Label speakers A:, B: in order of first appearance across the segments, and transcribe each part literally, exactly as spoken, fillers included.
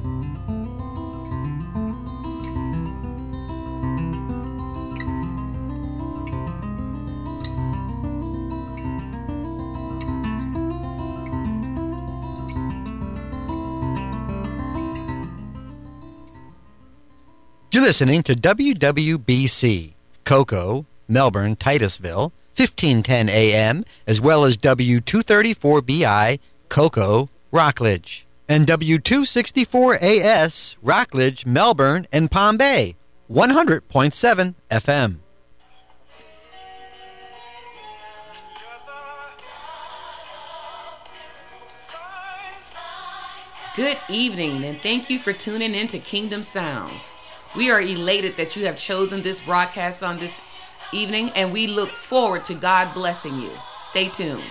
A: You're listening to W W B C, Cocoa, Melbourne, Titusville, fifteen ten A M, as well as W two thirty-four B I, Cocoa, Rockledge, and W two sixty-four A S, Rockledge, Melbourne, and Palm Bay, one hundred point seven F M.
B: Good evening, and thank you for tuning in to Kingdom Sounds. We are elated that you have chosen this broadcast on this evening, and we look forward to God blessing you. Stay tuned.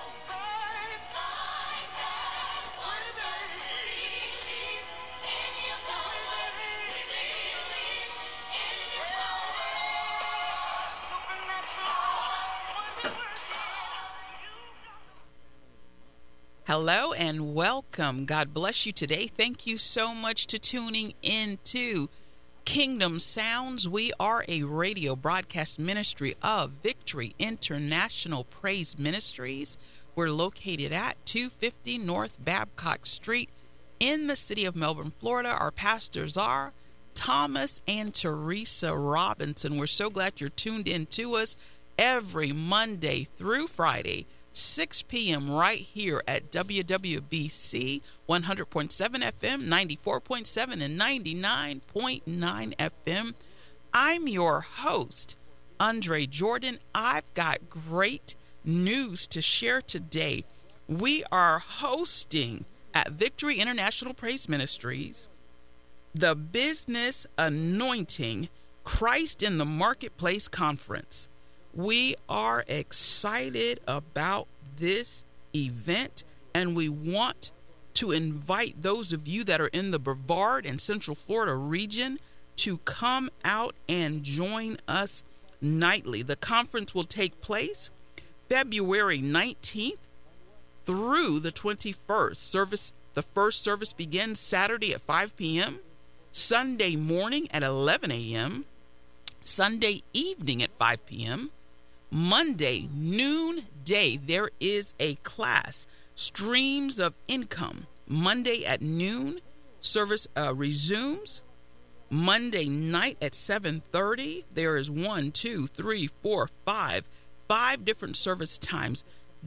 C: Hello and welcome. God bless you today. Thank you so much to tuning in to Kingdom Sounds. We are a radio broadcast ministry of Victory International Praise Ministries. We're located at two fifty North Babcock Street in the city of Melbourne, Florida. Our pastors are Thomas and Teresa Robinson. We're so glad you're tuned in to us every Monday through Friday, six p.m. right here at W W B C one hundred point seven F M, ninety-four point seven, and ninety-nine point nine F M. I'm your host, Andre Jordan. I've got great news to share today. We are hosting at Victory International Praise Ministries the Business Anointing Christ in the Marketplace Conference. We are excited about this event, and we want to invite those of you that are in the Brevard and Central Florida region to come out and join us nightly. The conference will take place February nineteenth through the twenty-first. Service, the first service begins Saturday at five p.m., Sunday morning at eleven a.m., Sunday evening at five p.m., Monday noonday, there is a class, Streams of Income. Monday at noon, service uh, resumes. Monday night at seven thirty, there is one, two, three, four, five, five different service times.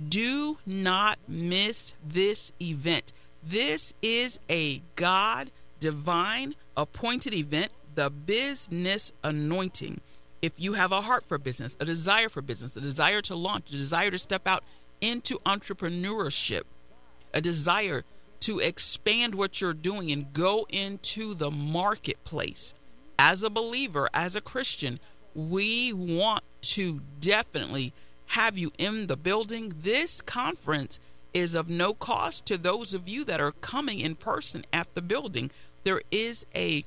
C: Do not miss this event. This is a God divine appointed event, the Business Anointing. If you have a heart for business, a desire for business, a desire to launch, a desire to step out into entrepreneurship, a desire to expand what you're doing and go into the marketplace, as a believer, as a Christian, we want to definitely have you in the building. This conference is of no cost to those of you that are coming in person at the building. There is a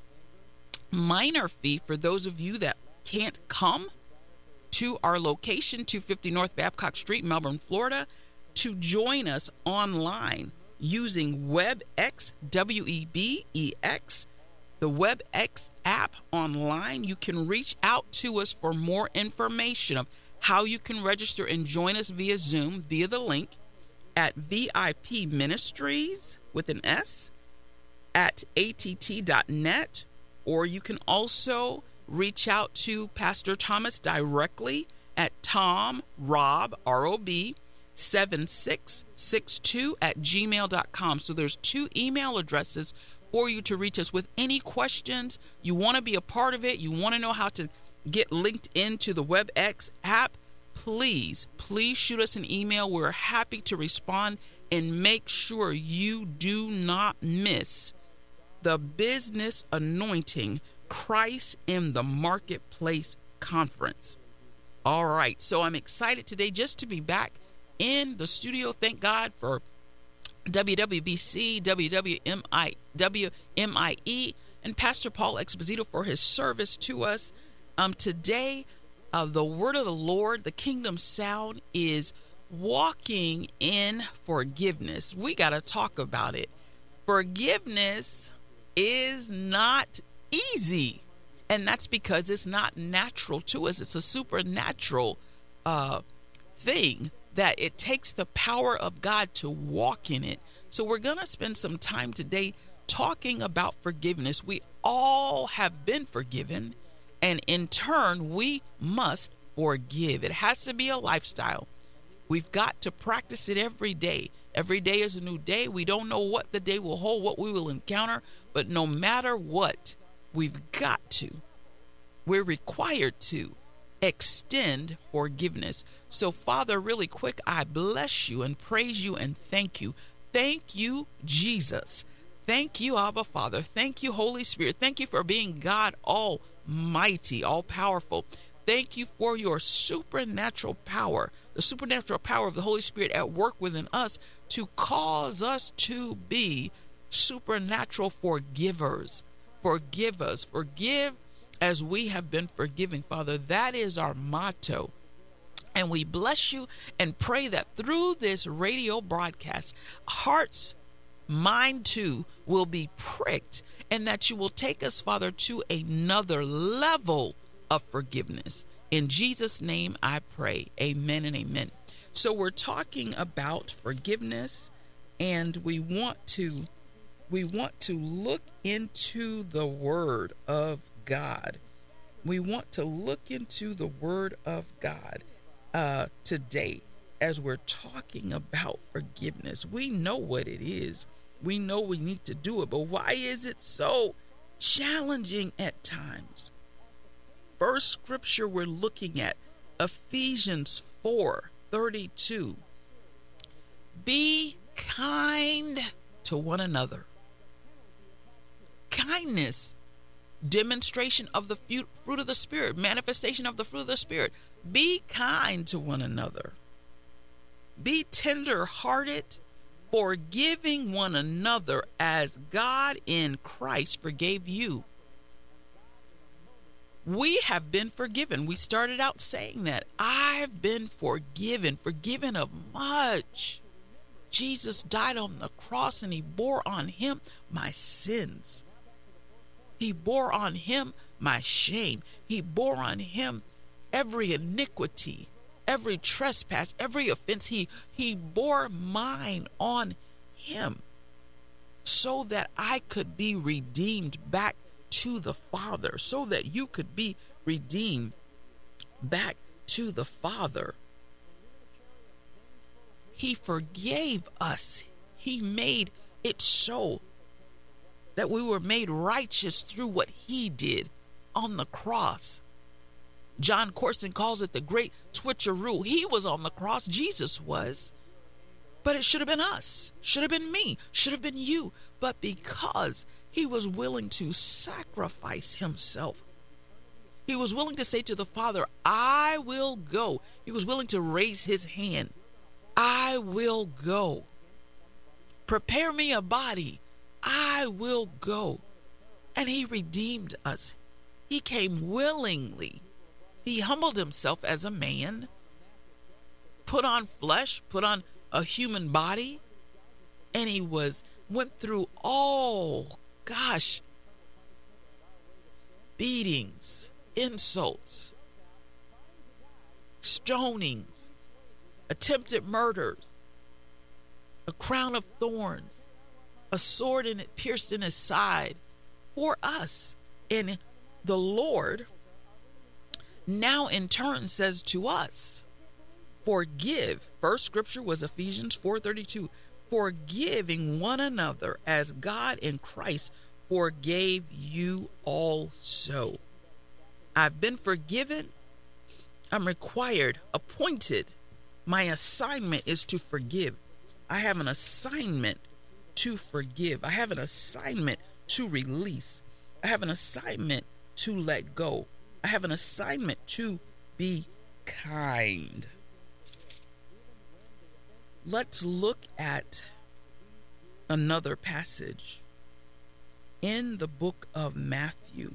C: minor fee for those of you that can't come to our location, two fifty North Babcock Street, Melbourne, Florida, to join us online using WebEx, W E B E X, the WebEx app online. You can reach out to us for more information of how you can register and join us via Zoom, via the link at V I P Ministries with an S at A T T dot net, or you can also reach out to Pastor Thomas directly at Tom Rob R O B seven six six two at gmail dot com. So there's two email addresses for you to reach us with any questions. You want to be a part of it, you want to know how to get linked into the WebEx app, please, please shoot us an email. We're happy to respond and make sure you do not miss the Business Anointing Christ in the Marketplace Conference. All right, so I'm excited today just to be back in the studio. Thank God for W W B C, W W M I, W M I E, and Pastor Paul Exposito for his service to us. Um, today, uh, the word of the Lord, the Kingdom Sound, is walking in forgiveness. We got to talk about it. Forgiveness is not easy. And that's because it's not natural to us. It's a supernatural uh, thing that it takes the power of God to walk in it. So we're going to spend some time today talking about forgiveness. We all have been forgiven, and in turn, we must forgive. It has to be a lifestyle. We've got to practice it every day. Every day is a new day. We don't know what the day will hold, what we will encounter, but no matter what, we've got to, we're required to extend forgiveness. So, Father, really quick, I bless you and praise you and thank you. Thank you, Jesus. Thank you, Abba Father. Thank you, Holy Spirit. Thank you for being God Almighty, all powerful. Thank you for your supernatural power, the supernatural power of the Holy Spirit at work within us to cause us to be supernatural forgivers. Forgive us. Forgive as we have been forgiving, Father. That is our motto. And we bless you and pray that through this radio broadcast, hearts, mind too, will be pricked, and that you will take us, Father, to another level of forgiveness. In Jesus' name I pray. Amen and amen. So we're talking about forgiveness, and we want to we want to look into the Word of God. We want to look into the Word of God uh, today as we're talking about forgiveness. We know what it is. We know we need to do it, but why is it so challenging at times? First scripture we're looking at, Ephesians four thirty-two. Be kind to one another. Kindness, demonstration of the fruit of the Spirit, manifestation of the fruit of the Spirit. Be kind to one another. Be tender-hearted, forgiving one another as God in Christ forgave you. We have been forgiven. We started out saying that. I've been forgiven, forgiven of much. Jesus died on the cross and he bore on him my sins. He bore on him my shame. He bore on him every iniquity, every trespass, every offense. He, he bore mine on him so that I could be redeemed back to the Father, so that you could be redeemed back to the Father. He forgave us. He made it so that we were made righteous through what he did on the cross. John Corson calls it the great switcheroo. He was on the cross. Jesus was. But it should have been us. Should have been me. Should have been you. But because he was willing to sacrifice himself, he was willing to say to the Father, I will go. He was willing to raise his hand. I will go. Prepare me a body. I will go. And he redeemed us. He came willingly. He humbled himself as a man, put on flesh, put on a human body, and he was went through all, gosh, beatings, insults, stonings, attempted murders, a crown of thorns, a sword in it pierced in his side for us. And the Lord now in turn says to us, forgive. First scripture was Ephesians four thirty-two. Forgiving one another as God in Christ forgave you also. I've been forgiven. I'm required, appointed. My assignment is to forgive. I have an assignment to forgive. I have an assignment to release. I have an assignment to let go. I have an assignment to be kind. Let's look at another passage in the book of Matthew.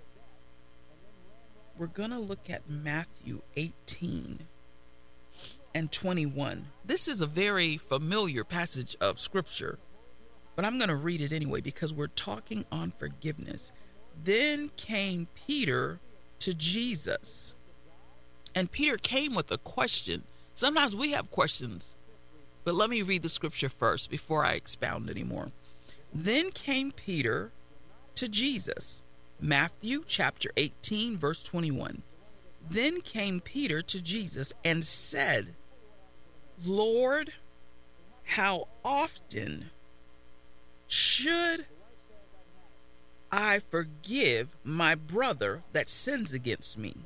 C: We're going to look at Matthew eighteen. and twenty-one. This is a very familiar passage of scripture, but I'm going to read it anyway because we're talking on forgiveness. Then came Peter to Jesus, and Peter came with a question. Sometimes we have questions, but let me read the scripture first before I expound anymore. Then came Peter to Jesus. Matthew chapter eighteen, verse twenty-one. Then came Peter to Jesus and said, Lord, how often should I forgive my brother that sins against me?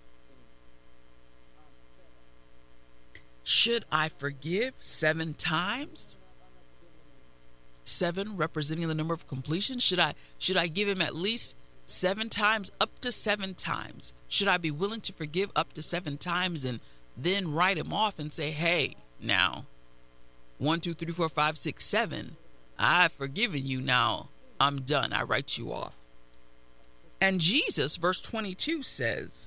C: Should I forgive seven times? Seven representing the number of completion. Should I should I give him at least seven times, up to seven times? Should I be willing to forgive up to seven times and then write him off and say, hey, now, one, two, three, four, five, six, seven, I've forgiven you now. I'm done. I write you off. And Jesus, verse twenty-two says,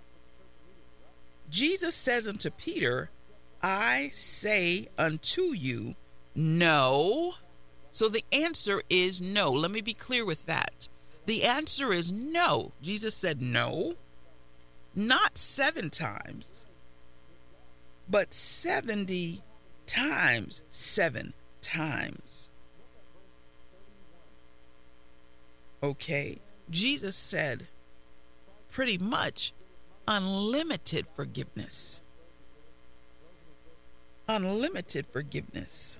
C: Jesus says unto Peter, I say unto you, no. So the answer is no. Let me be clear with that. The answer is no. Jesus said no, not seven times, but seventy times seven times. Okay, Jesus said pretty much unlimited forgiveness. Unlimited forgiveness.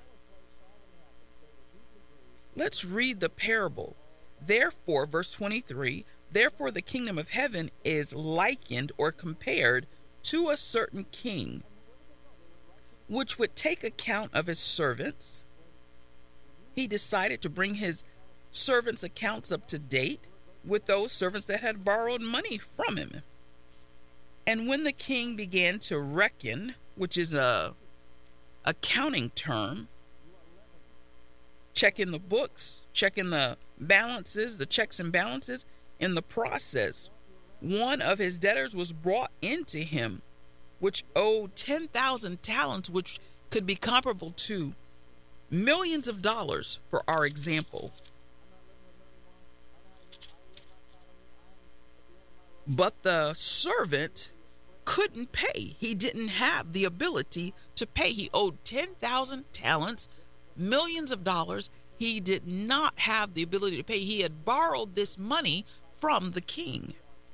C: Let's read the parable. Therefore, verse twenty-three, therefore the kingdom of heaven is likened or compared to a certain king, which would take account of his servants. He decided to bring his servants' accounts up to date with those servants that had borrowed money from him. And when the king began to reckon, which is a accounting term, checking the books, checking the balances, the checks and balances, in the process, one of his debtors was brought into him, which owed ten thousand talents, which could be comparable to millions of dollars for our example. But the servant couldn't pay. He didn't have the ability to pay. He owed ten thousand talents, millions of dollars. He did not have the ability to pay. He had borrowed this money from the king.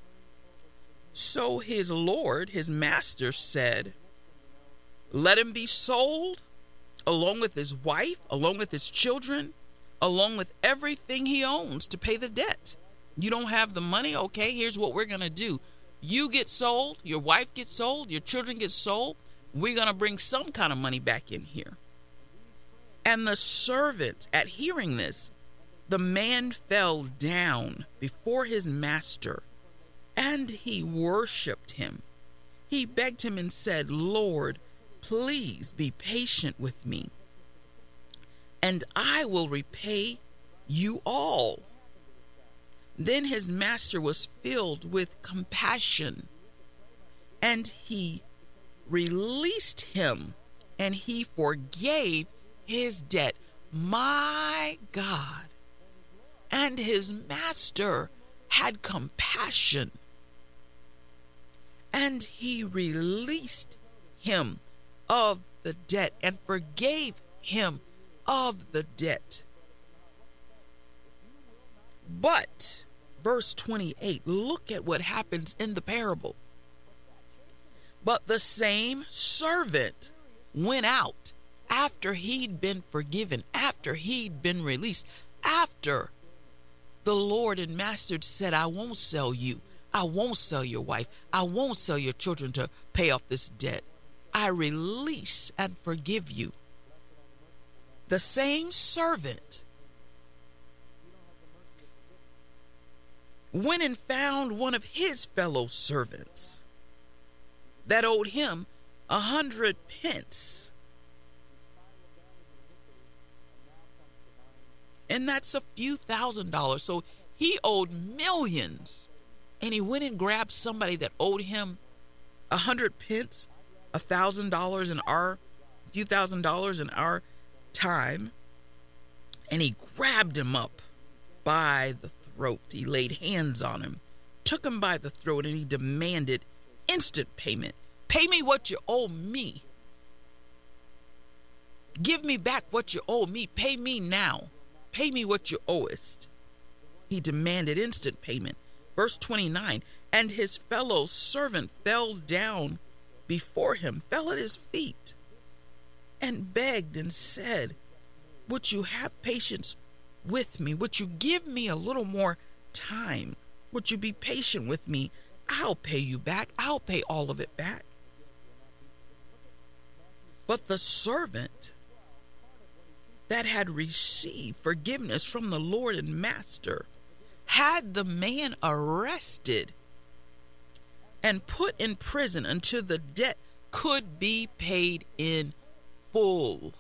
C: So his lord, his master, said, let him be sold along with his wife, along with his children, along with everything he owns to pay the debt. You don't have the money? Okay, here's what we're going to do. You get sold, your wife gets sold, your children get sold. We're going to bring some kind of money back in here. And the servant, at hearing this, the man fell down before his master, and he worshiped him. He begged him and said, Lord, please be patient with me, and I will repay you all. Then his master was filled with compassion, and he released him, and he forgave his debt. My God. And his master had compassion, and he released him of the debt and forgave him of the debt. But, verse twenty-eight, look at what happens in the parable. But the same servant went out after he'd been forgiven, after he'd been released, after the Lord and master said, I won't sell you. I won't sell your wife. I won't sell your children to pay off this debt. I release and forgive you. The same servant went and found one of his fellow servants that owed him a hundred pence. And that's a few thousand dollars. So he owed millions. And he went and grabbed somebody that owed him a hundred pence a thousand dollars in our, a few thousand dollars in our time. And he grabbed him up by the throat. He laid hands on him, took him by the throat, and he demanded instant payment. Pay me what you owe me. Give me back what you owe me. Pay me now. Pay me what you owest. He demanded instant payment. Verse twenty-nine, and his fellow servant fell down before him, fell at his feet, and begged and said, would you have patience with me? Would you give me a little more time? Would you be patient with me? I'll pay you back. I'll pay all of it back. But the servant that had received forgiveness from the Lord and master had the man arrested and put in prison until the debt could be paid in full.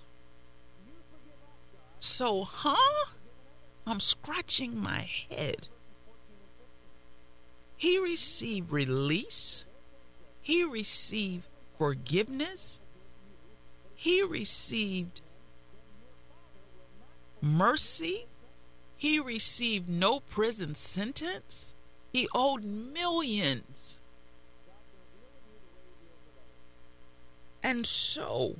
C: So, huh? I'm scratching my head. He received release. He received forgiveness. He received mercy. He received no prison sentence. He owed millions. And so,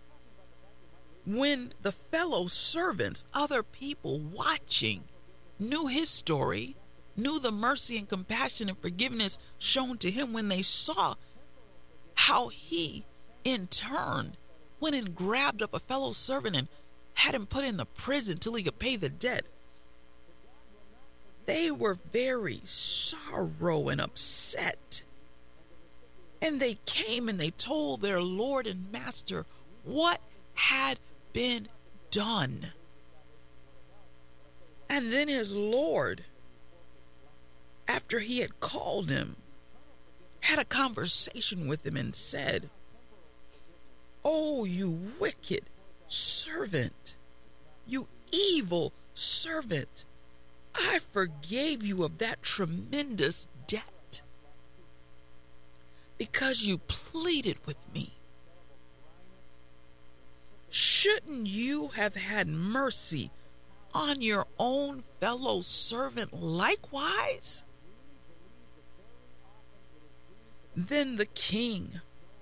C: when the fellow servants, other people watching, knew his story, knew the mercy and compassion and forgiveness shown to him, when they saw how he, in turn, went and grabbed up a fellow servant and had him put in the prison till he could pay the debt, they were very sorrow and upset. And they came and they told their Lord and Master what had been done. And then his Lord, after he had called him, had a conversation with him and said, oh, you wicked servant, you evil servant, I forgave you of that tremendous debt because you pleaded with me. Shouldn't you have had mercy on your own fellow servant likewise? Then the king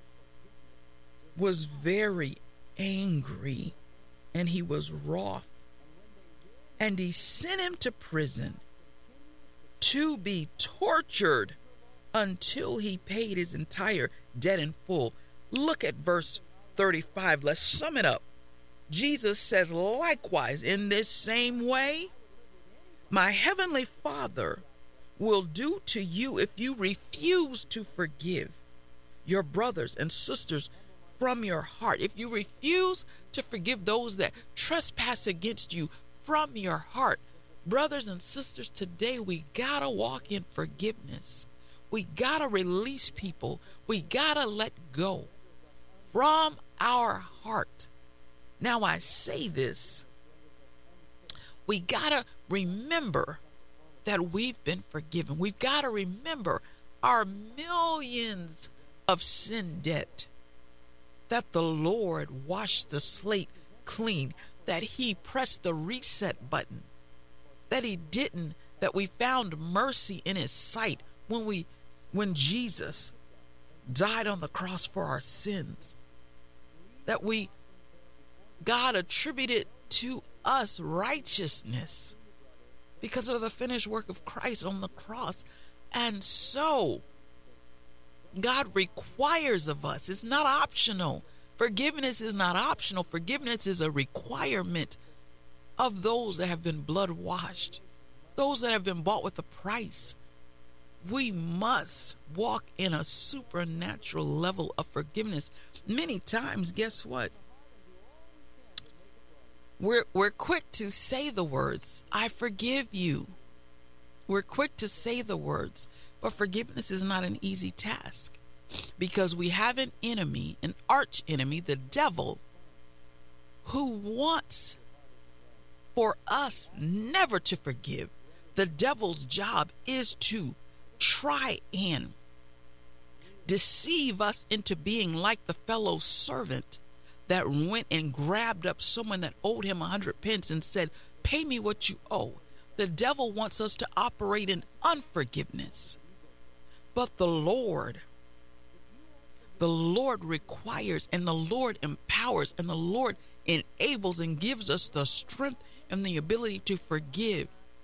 C: was very angry, and he was wroth, and he sent him to prison to be tortured until he paid his entire debt in full. Look at verse thirty-five. Let's sum it up. Jesus says, likewise, in this same way, my heavenly Father will do to you if you refuse to forgive your brothers and sisters from your heart. If you refuse to forgive those that trespass against you from your heart. Brothers and sisters, today we gotta walk in forgiveness. We gotta release people. We gotta let go from our heart. Now I say this, we gotta remember that we've been forgiven. We've gotta remember our millions of sin debt, that the Lord washed the slate clean, that he pressed the reset button, that he didn't, that we found mercy in his sight when we, when Jesus died on the cross for our sins, that we, God attributed to us righteousness because of the finished work of Christ on the cross. And so God requires of us, it's not optional. Forgiveness is not optional. Forgiveness is a requirement of those that have been blood washed, those that have been bought with a price. We must walk in a supernatural level of forgiveness. Many times, guess what? We're, we're quick to say the words, I forgive you. We're quick to say the words, but forgiveness is not an easy task because we have an enemy, an arch enemy, the devil, who wants for us never to forgive. The devil's job is to try and deceive us into being like the fellow servant that went and grabbed up someone that owed him a hundred pence and said, pay me what you owe. The devil wants us to operate in unforgiveness. But the Lord, the Lord requires, and the Lord empowers, and the Lord enables and gives us the strength and the ability to forgive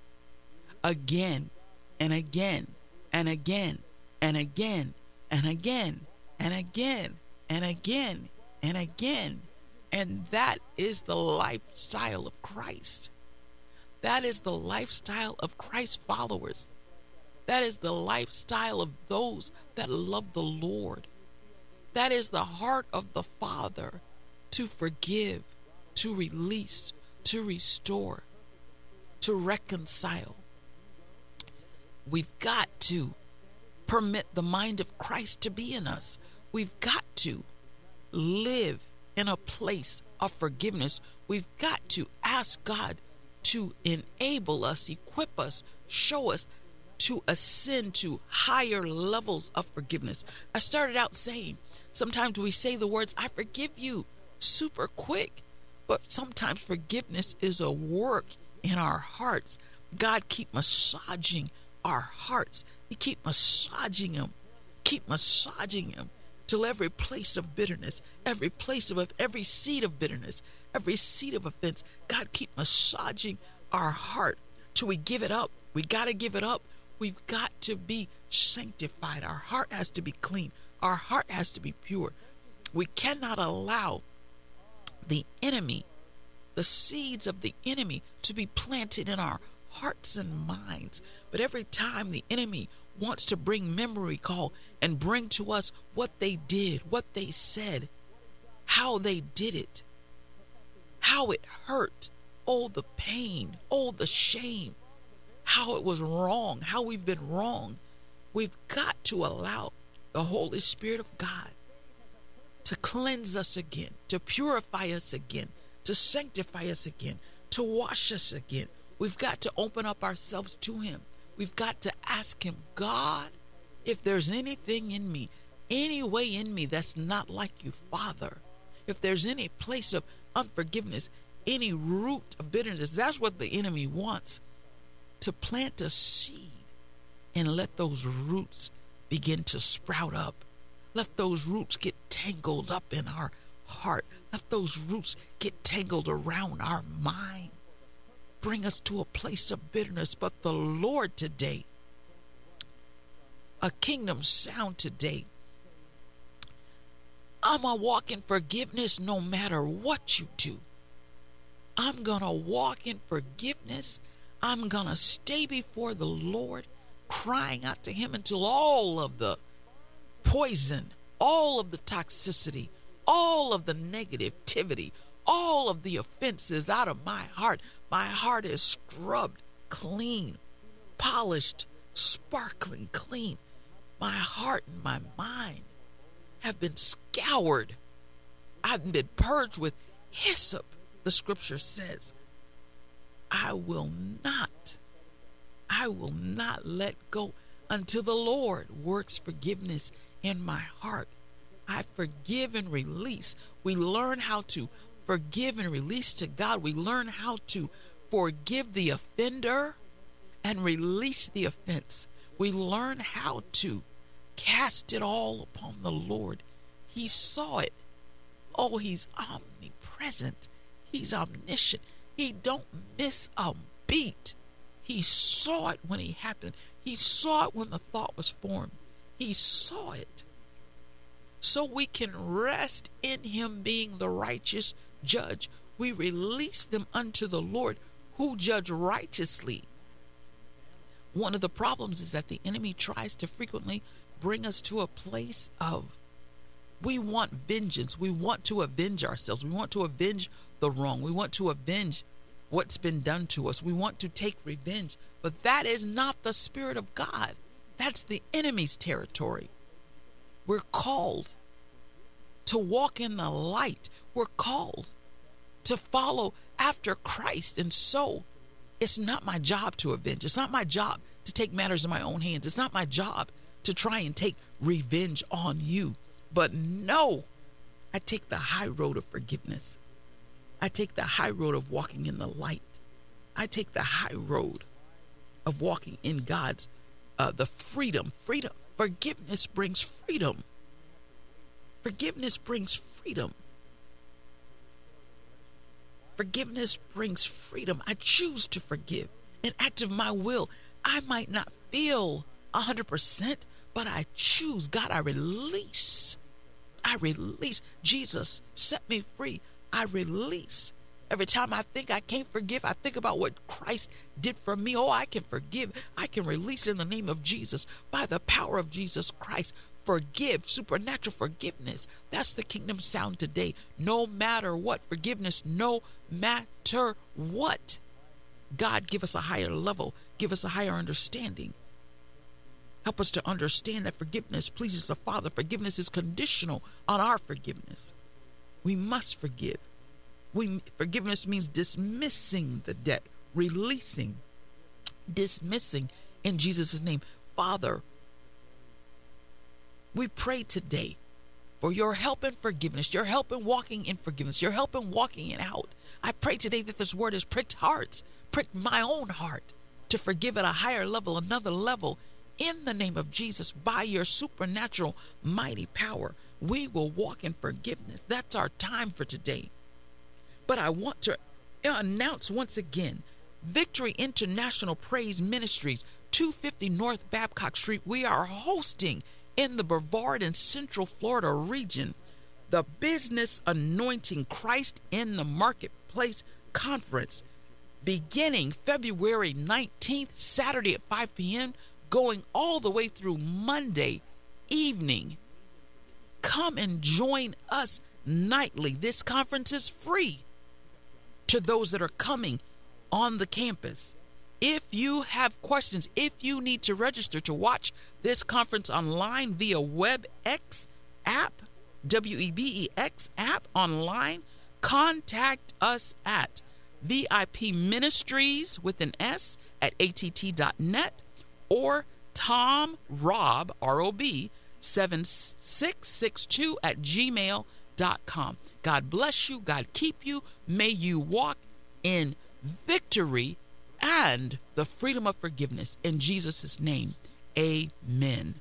C: again and again and again and again and again and again and again and again. And that is the lifestyle of Christ. That is the lifestyle of Christ followers. That is the lifestyle of those that love the Lord. That is the heart of the Father, to forgive, to release, to restore, to reconcile. We've got to permit the mind of Christ to be in us. We've got to live in a place of forgiveness. We've got to ask God to enable us, equip us, show us to ascend to higher levels of forgiveness. I started out saying, sometimes we say the words, I forgive you, super quick. But sometimes forgiveness is a work in our hearts. God keep massaging our hearts. He keep massaging them, keep massaging them till every place of bitterness, every place of, every seed of bitterness, every seed of offense, God keep massaging our heart till we give it up. We got to give it up. We've got to be sanctified. Our heart has to be clean. Our heart has to be pure. We cannot allow the enemy, the seeds of the enemy, to be planted in our hearts and minds. But every time the enemy wants to bring memory call and bring to us what they did, what they said, how they did it, how it hurt, oh, the pain, oh, the shame, how it was wrong, how we've been wrong. We've got to allow the Holy Spirit of God to cleanse us again, to purify us again, to sanctify us again, to wash us again. We've got to open up ourselves to him. We've got to ask him, God, if there's anything in me, any way in me that's not like you, Father, if there's any place of unforgiveness, any root of bitterness, that's what the enemy wants, to plant a seed and let those roots begin to sprout up. Let those roots get tangled up in our heart. Let those roots get tangled around our mind. Bring us to a place of bitterness. But the Lord today, a kingdom sound today, I'm going to walk in forgiveness no matter what you do. I'm going to walk in forgiveness. I'm going to stay before the Lord, crying out to him until all of the poison, all of the toxicity, all of the negativity, all of the offenses out of my heart. My heart is scrubbed clean, polished, sparkling clean. My heart and my mind have been scoured. I've been purged with hyssop, the scripture says. I will not, I will not let go until the Lord works forgiveness in my heart. I forgive and release. We learn how to forgive and release to God. We learn how to forgive the offender and release the offense. We learn how to cast it all upon the Lord. He saw it. Oh, he's omnipresent. He's omniscient. He don't miss a beat. He saw it when it happened. He saw it when the thought was formed. He saw it. So we can rest in him being the righteous judge. We release them unto the Lord, who judge righteously. One of the problems is that the enemy tries to frequently bring us to a place of, we want vengeance. We want to avenge ourselves. We want to avenge the wrong. We want to avenge what's been done to us. We want to take revenge. But that is not the Spirit of God. That's the enemy's territory. We're called to walk in the light. We're called to follow after Christ. And so it's not my job to avenge. It's not my job to take matters in my own hands. It's not my job to try and take revenge on you. But no, I take the high road of forgiveness. I take the high road of walking in the light. I take the high road of walking in God's, uh, the freedom. Freedom. Forgiveness brings freedom. Forgiveness brings freedom. Forgiveness brings freedom. I choose to forgive. An act of my will. I might not feel one hundred percent, but I choose. God, I release. I release. Jesus set me free. I release. Every time I think I can't forgive, I think about what Christ did for me. Oh, I can forgive. I can release in the name of Jesus. By the power of Jesus Christ, forgive. Supernatural forgiveness. That's the kingdom sound today. No matter what. Forgiveness, no matter what. God, give us a higher level. Give us a higher understanding. Help us to understand that forgiveness pleases the Father. Forgiveness is conditional on our forgiveness. We must forgive. We, forgiveness means dismissing the debt, releasing, dismissing in Jesus' name. Father, we pray today for your help in forgiveness, your help in walking in forgiveness, your help in walking it out. I pray today that this word has pricked hearts, pricked my own heart to forgive at a higher level, another level. In the name of Jesus, by your supernatural mighty power, we will walk in forgiveness. That's our time for today. But I want to announce once again, Victory International Praise Ministries, two fifty North Babcock Street. We are hosting in the Brevard and Central Florida region the Business Anointing Christ in the Marketplace Conference, beginning February nineteenth, Saturday at five p.m., going all the way through Monday evening. Come and join us nightly. This conference is free to those that are coming on the campus. If you have questions, if you need to register to watch this conference online via WebEx app, W E B E X app online, contact us at V I P Ministries with an S at A T T dot net or Tom Rob, R O B, seven six six two at gmail dot com. God bless you. God keep you. May you walk in victory and the freedom of forgiveness. In Jesus' name, amen.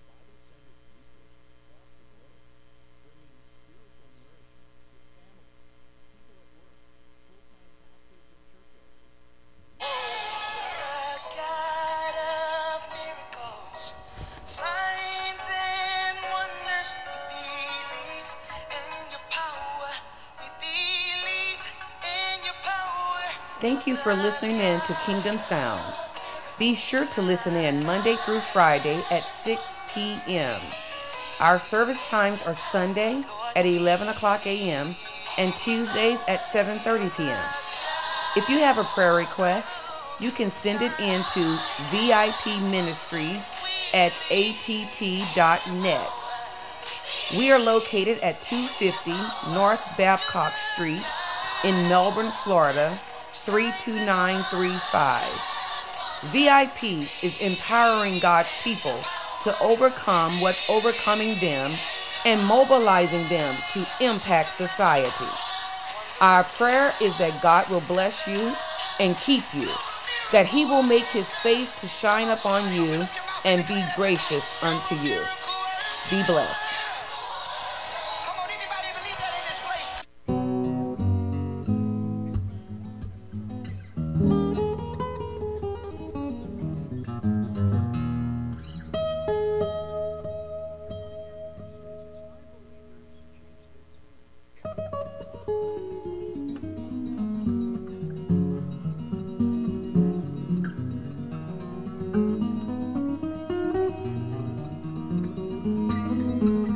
B: Thank you for listening in to Kingdom Sounds. Be sure to listen in Monday through Friday at six p.m. Our service times are Sunday at eleven o'clock a.m. and Tuesdays at seven thirty p.m. If you have a prayer request, you can send it in to V I P Ministries at A T T dot net. We are located at two fifty North Babcock Street in Melbourne, Florida, three two nine three five. V I P is empowering God's people to overcome what's overcoming them and mobilizing them to impact society. Our prayer is that God will bless you and keep you, that he will make his face to shine upon you and be gracious unto you. Be blessed.